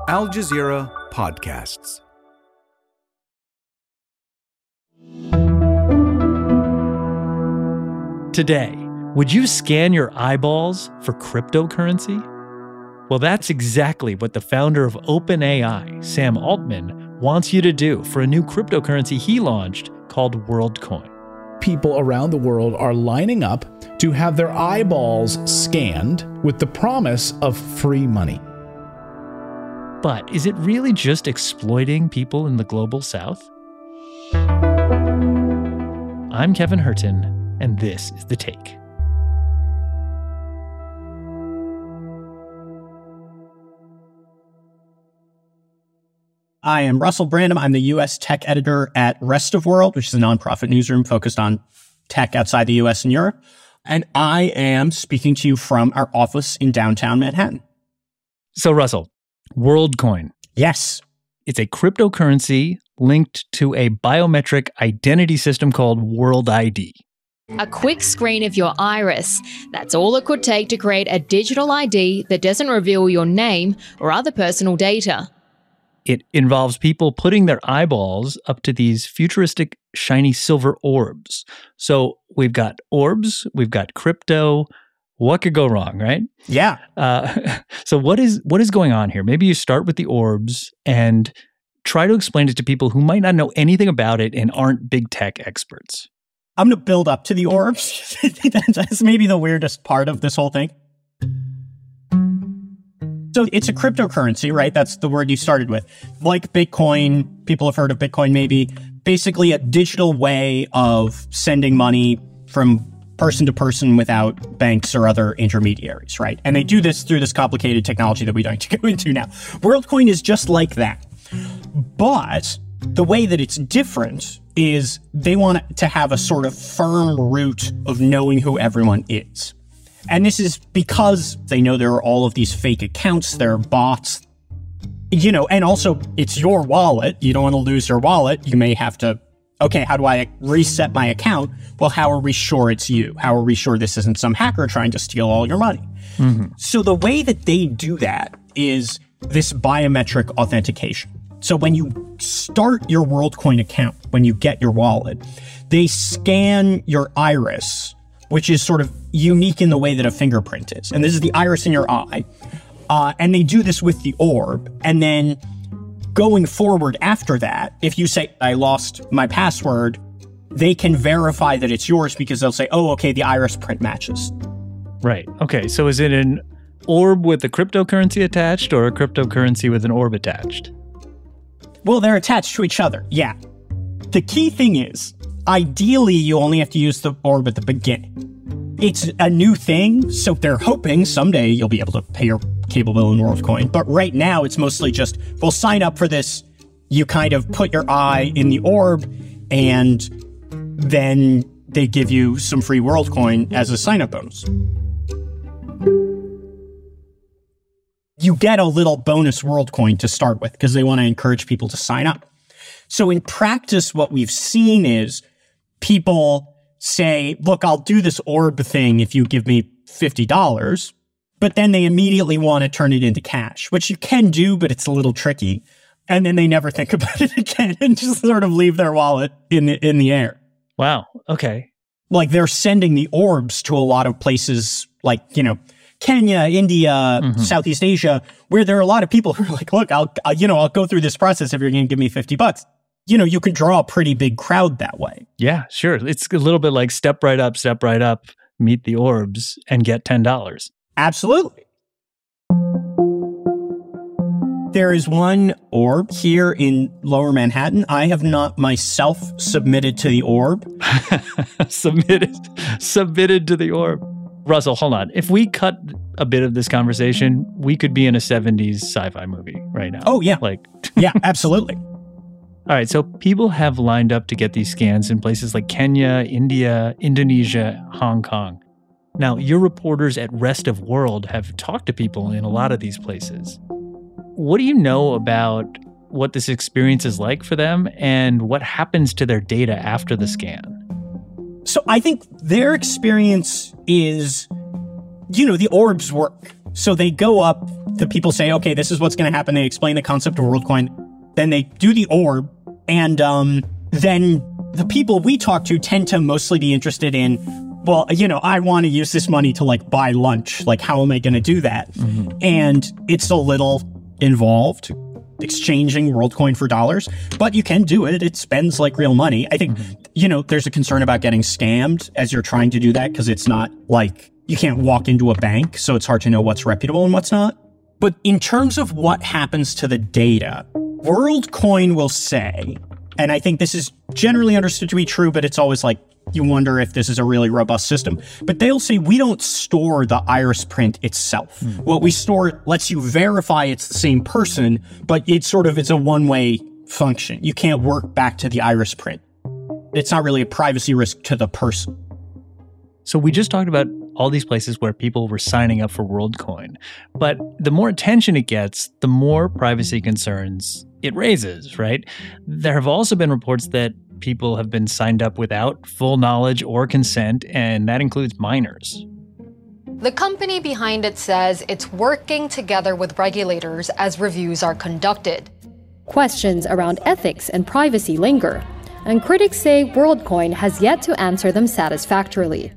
Al Jazeera Podcasts. Today, would you scan your eyeballs for cryptocurrency? Well, that's exactly what the founder of OpenAI, Sam Altman, wants you to do for a new cryptocurrency he launched called WorldCoin. People around the world are lining up to have their eyeballs scanned with the promise of free money. But is it really just exploiting people in the global south? I'm Kevin Hurton, and this is The Take. I am Russell Brandom. I'm the U.S. tech editor at Rest of World, which is a nonprofit newsroom focused on tech outside the U.S. and Europe. And I am speaking to you from our office in downtown Manhattan. So, Russell, WorldCoin. Yes. It's a cryptocurrency linked to a biometric identity system called World ID. A quick screen of your iris. That's all it could take to create a digital ID that doesn't reveal your name or other personal data. It involves people putting their eyeballs up to these futuristic, shiny silver orbs. So we've got orbs, we've got crypto. What could go wrong, right? Yeah. So what is going on here? Maybe you start with the orbs and try to explain it to people who might not know anything about it and aren't big tech experts. I'm going to build up to the orbs. That's maybe the weirdest part of this whole thing. So it's a cryptocurrency, right? That's the word you started with. Like Bitcoin, people have heard of Bitcoin maybe. Basically a digital way of sending money from person to person without banks or other intermediaries, right? And they do this through this complicated technology that we don't need to go into now. WorldCoin is just like that. But the way that it's different is they want to have a sort of firm root of knowing who everyone is. And this is because they know there are all of these fake accounts, there are bots, and also it's your wallet. You don't want to lose your wallet. You may have to, okay, how do I reset my account? Well, how are we sure it's you? How are we sure this isn't some hacker trying to steal all your money? Mm-hmm. So the way that they do that is this biometric authentication. So when you start your WorldCoin account, when you get your wallet, they scan your iris, which is sort of unique in the way that a fingerprint is. And this is the iris in your eye. And they do this with the orb. And then going forward after that, if you say, I lost my password, they can verify that it's yours because they'll say, oh, okay, the iris print matches. Right. Okay. So is it an orb with a cryptocurrency attached or a cryptocurrency with an orb attached? Well, they're attached to each other. Yeah. The key thing is, ideally, you only have to use the orb at the beginning. It's a new thing, so they're hoping someday you'll be able to pay your cable bill in WorldCoin. But right now, it's mostly just, we'll sign up for this. You kind of put your eye in the orb, and then they give you some free WorldCoin as a sign-up bonus. You get a little bonus WorldCoin to start with because they want to encourage people to sign up. So in practice, what we've seen is people say, look, I'll do this orb thing if you give me $50, but then they immediately want to turn it into cash, which you can do, but it's a little tricky. And then they never think about it again and just sort of leave their wallet in the air. Wow. Okay. Like they're sending the orbs to a lot of places like, Kenya, India, Southeast Asia, where there are a lot of people who are like, look, I'll go through this process if you're going to give me $50. You can draw a pretty big crowd that way. Yeah, sure. It's a little bit like step right up, meet the orbs and get $10. Absolutely. There is one orb here in Lower Manhattan. I have not myself submitted to the orb. Submitted to the orb. Russell, hold on. If we cut a bit of this conversation, we could be in a 70s sci-fi movie right now. Oh, yeah. Yeah, absolutely. All right. So people have lined up to get these scans in places like Kenya, India, Indonesia, Hong Kong. Now, your reporters at Rest of World have talked to people in a lot of these places. What do you know about what this experience is like for them and what happens to their data after the scan? So I think their experience is, the orbs work. So they go up, the people say, okay, this is what's going to happen. They explain the concept of WorldCoin. Then they do the orb. And then the people we talk to tend to mostly be interested in, well, I want to use this money to like buy lunch. Like, how am I going to do that? Mm-hmm. And it's a little involved, exchanging WorldCoin for dollars, but you can do it. It spends like real money. I think, there's a concern about getting scammed as you're trying to do that because it's not like you can't walk into a bank. So it's hard to know what's reputable and what's not. But in terms of what happens to the data, WorldCoin will say, and I think this is generally understood to be true, but it's always like, you wonder if this is a really robust system. But they'll say, we don't store the iris print itself. What we store lets you verify it's the same person, but it's a one-way function. You can't work back to the iris print. It's not really a privacy risk to the person. So we just talked about all these places where people were signing up for WorldCoin. But the more attention it gets, the more privacy concerns it raises, right? There have also been reports that people have been signed up without full knowledge or consent, and that includes minors. The company behind it says it's working together with regulators as reviews are conducted. Questions around ethics and privacy linger, and critics say WorldCoin has yet to answer them satisfactorily.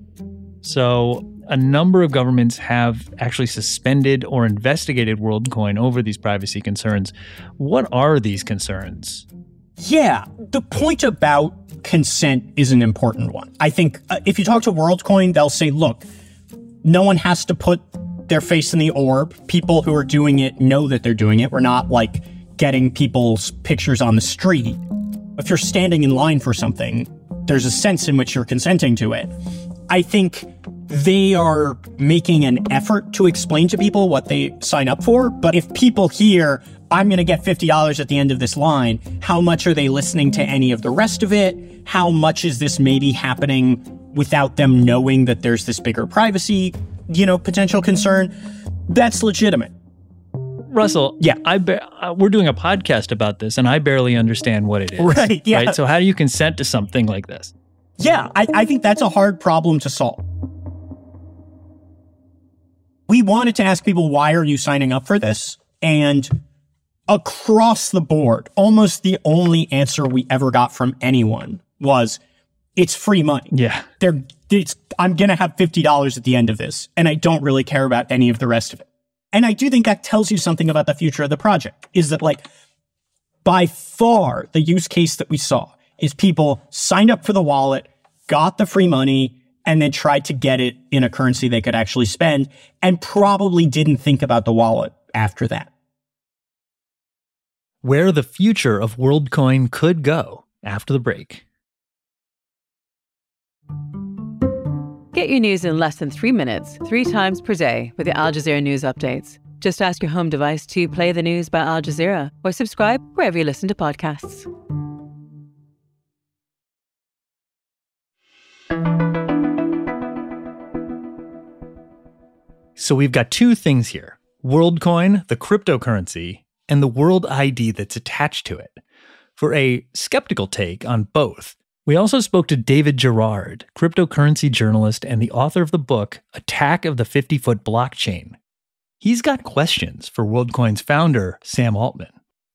So a number of governments have actually suspended or investigated WorldCoin over these privacy concerns. What are these concerns? Yeah, the point about consent is an important one. I think if you talk to WorldCoin, they'll say, look, no one has to put their face in the orb. People who are doing it know that they're doing it. We're not like getting people's pictures on the street. If you're standing in line for something, there's a sense in which you're consenting to it. I think they are making an effort to explain to people what they sign up for. But if people hear, I'm going to get $50 at the end of this line, how much are they listening to any of the rest of it? How much is this maybe happening without them knowing that there's this bigger privacy, potential concern? That's legitimate. Russell, yeah, we're doing a podcast about this, and I barely understand what it is. Right, yeah. Right? So how do you consent to something like this? Yeah, I think that's a hard problem to solve. We wanted to ask people, why are you signing up for this? And across the board, almost the only answer we ever got from anyone was, it's free money. Yeah. I'm going to have $50 at the end of this, and I don't really care about any of the rest of it. And I do think that tells you something about the future of the project, is that by far, the use case that we saw is people signed up for the wallet, got the free money, and then tried to get it in a currency they could actually spend, and probably didn't think about the wallet after that. Where the future of WorldCoin could go after the break. Get your news in less than 3 minutes, 3 times per day with the Al Jazeera News Updates. Just ask your home device to play the news by Al Jazeera or subscribe wherever you listen to podcasts. So we've got two things here: WorldCoin, the cryptocurrency, and the World ID that's attached to it. For a skeptical take on both, we also spoke to David Gerard, cryptocurrency journalist and the author of the book Attack of the 50-Foot Blockchain. He's got questions for WorldCoin's founder, Sam Altman.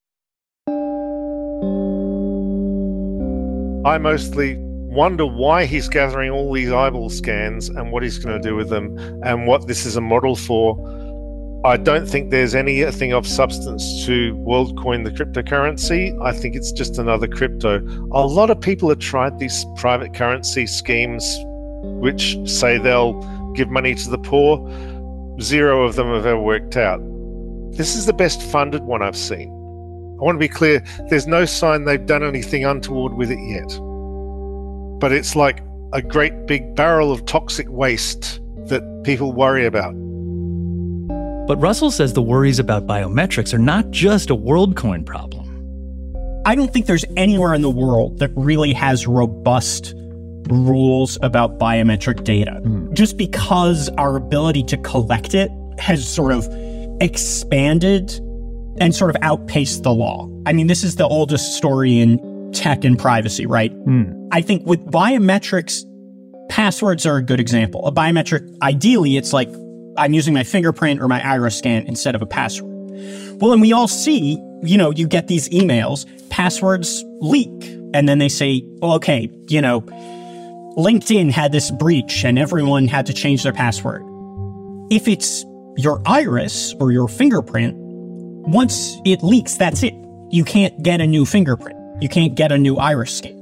I mostly wonder why he's gathering all these eyeball scans and what he's going to do with them and what this is a model for. I don't think there's anything of substance to WorldCoin, the cryptocurrency. I think it's just another crypto. A lot of people have tried these private currency schemes which say they'll give money to the poor. 0 of them have ever worked out. This is the best funded one I've seen. I want to be clear, there's no sign they've done anything untoward with it yet. But it's like a great big barrel of toxic waste that people worry about. But Russell says the worries about biometrics are not just a WorldCoin problem. I don't think there's anywhere in the world that really has robust rules about biometric data. Just because our ability to collect it has sort of expanded and sort of outpaced the law. I mean, this is the oldest story in tech and privacy, right? I think with biometrics, passwords are a good example. A biometric, ideally, it's like I'm using my fingerprint or my iris scan instead of a password. Well, and we all see, you get these emails, passwords leak. And then they say, well, okay, LinkedIn had this breach and everyone had to change their password. If it's your iris or your fingerprint, once it leaks, that's it. You can't get a new fingerprint. You can't get a new iris scan.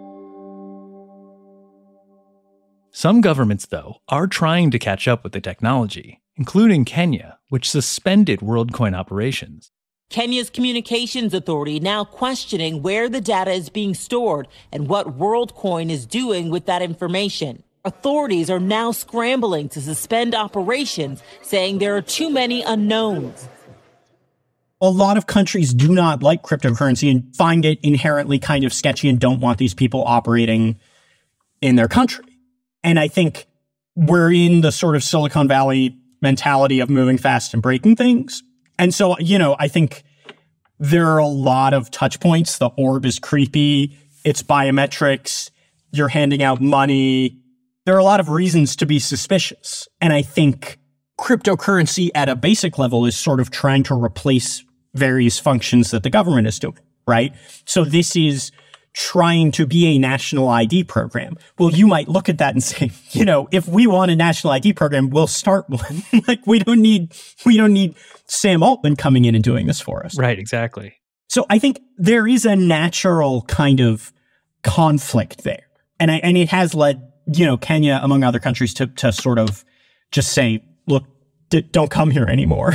Some governments, though, are trying to catch up with the technology, including Kenya, which suspended WorldCoin operations. Kenya's communications authority now questioning where the data is being stored and what WorldCoin is doing with that information. Authorities are now scrambling to suspend operations, saying there are too many unknowns. A lot of countries do not like cryptocurrency and find it inherently kind of sketchy and don't want these people operating in their country. And I think we're in the sort of Silicon Valley mentality of moving fast and breaking things. And so, I think there are a lot of touch points. The orb is creepy. It's biometrics. You're handing out money. There are a lot of reasons to be suspicious. And I think cryptocurrency at a basic level is sort of trying to replace various functions that the government is doing, right? So this is trying to be a national ID program. Well, you might look at that and say, if we want a national ID program, we'll start one. we don't need Sam Altman coming in and doing this for us. Right, exactly. So I think there is a natural kind of conflict there. And it has led, Kenya, among other countries, to sort of just say, look, don't come here anymore.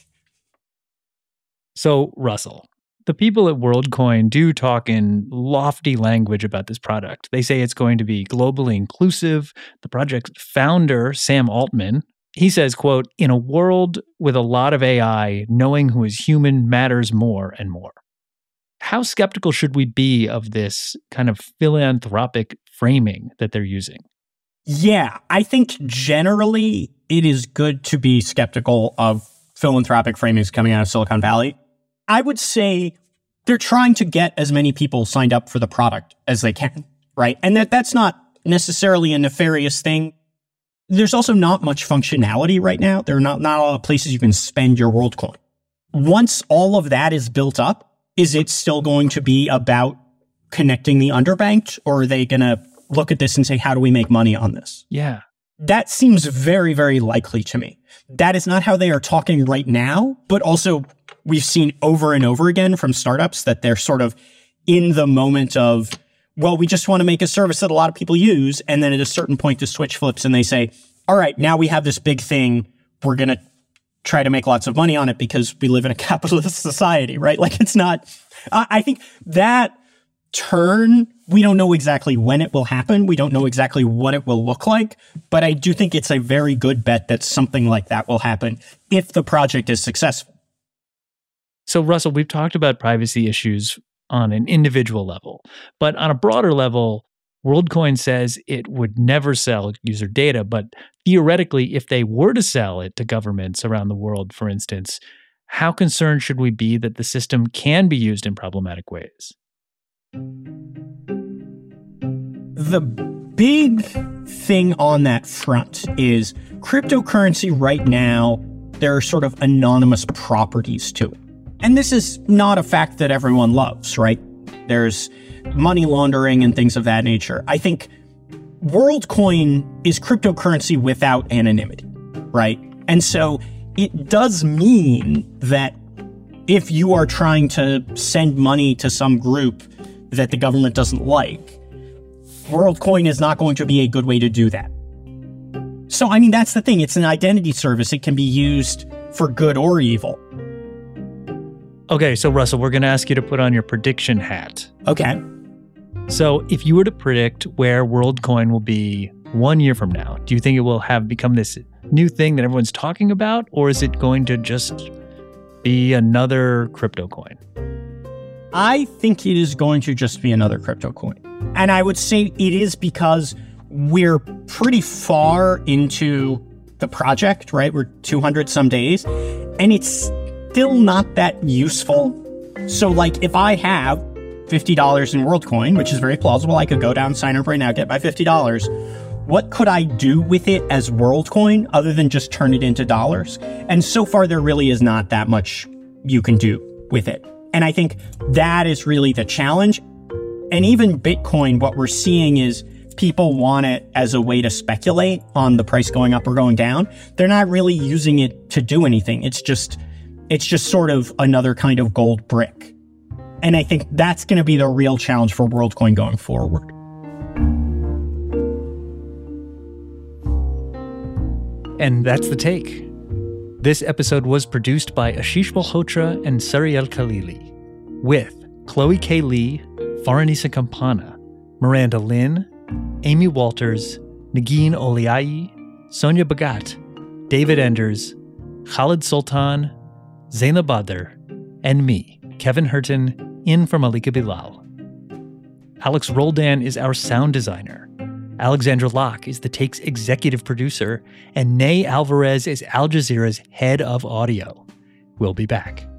So, Russell, the people at WorldCoin do talk in lofty language about this product. They say it's going to be globally inclusive. The project's founder, Sam Altman, he says, quote, "In a world with a lot of AI, knowing who is human matters more and more." How skeptical should we be of this kind of philanthropic framing that they're using? Yeah, I think generally it is good to be skeptical of philanthropic framings coming out of Silicon Valley. I would say they're trying to get as many people signed up for the product as they can, right? And that's not necessarily a nefarious thing. There's also not much functionality right now. There are not a lot of places you can spend your WorldCoin. Once all of that is built up, is it still going to be about connecting the underbanked, or are they going to look at this and say, how do we make money on this? Yeah. That seems very, very likely to me. That is not how they are talking right now, but also we've seen over and over again from startups that they're sort of in the moment of, well, we just want to make a service that a lot of people use. And then at a certain point, the switch flips and they say, all right, now we have this big thing. We're going to try to make lots of money on it because we live in a capitalist society, right? Like it's not, I think that turn, we don't know exactly when it will happen. We don't know exactly what it will look like, but I do think it's a very good bet that something like that will happen if the project is successful. So, Russell, we've talked about privacy issues on an individual level, but on a broader level, WorldCoin says it would never sell user data, but theoretically, if they were to sell it to governments around the world, for instance, how concerned should we be that the system can be used in problematic ways? The big thing on that front is cryptocurrency right now, there are sort of anonymous properties to it. And this is not a fact that everyone loves, right? There's money laundering and things of that nature. I think WorldCoin is cryptocurrency without anonymity, right? And so it does mean that if you are trying to send money to some group that the government doesn't like, WorldCoin is not going to be a good way to do that. So, I mean, that's the thing. It's an identity service. It can be used for good or evil. Okay, so Russell, we're going to ask you to put on your prediction hat. Okay. So if you were to predict where WorldCoin will be 1 year from now, do you think it will have become this new thing that everyone's talking about, or is it going to just be another crypto coin? I think it is going to just be another crypto coin. And I would say it is because we're pretty far into the project, right? We're 200 some days, and it's still not that useful. So like if I have $50 in WorldCoin, which is very plausible, I could go down, sign up right now, get my $50. what could I do with it as WorldCoin other than just turn it into dollars? And so far, there really is not that much you can do with it. And I think that is really the challenge. And even Bitcoin, what we're seeing is people want it as a way to speculate on the price going up or going down. They're not really using it to do anything. It's just sort of another kind of gold brick. And I think that's going to be the real challenge for WorldCoin going forward. And that's The Take. This episode was produced by Ashish Malhotra and Sariel Khalili, with Chloe K. Lee, Faranisa Campana, Miranda Lynn, Amy Walters, Nagin Oliai, Sonia Bagat, David Enders, Khalid Sultan, Zainab Badr, and me, Kevin Hurton, in for Malika Bilal. Alex Roldan is our sound designer. Alexandra Locke is The Take's executive producer, and Nay Alvarez is Al Jazeera's head of audio. We'll be back.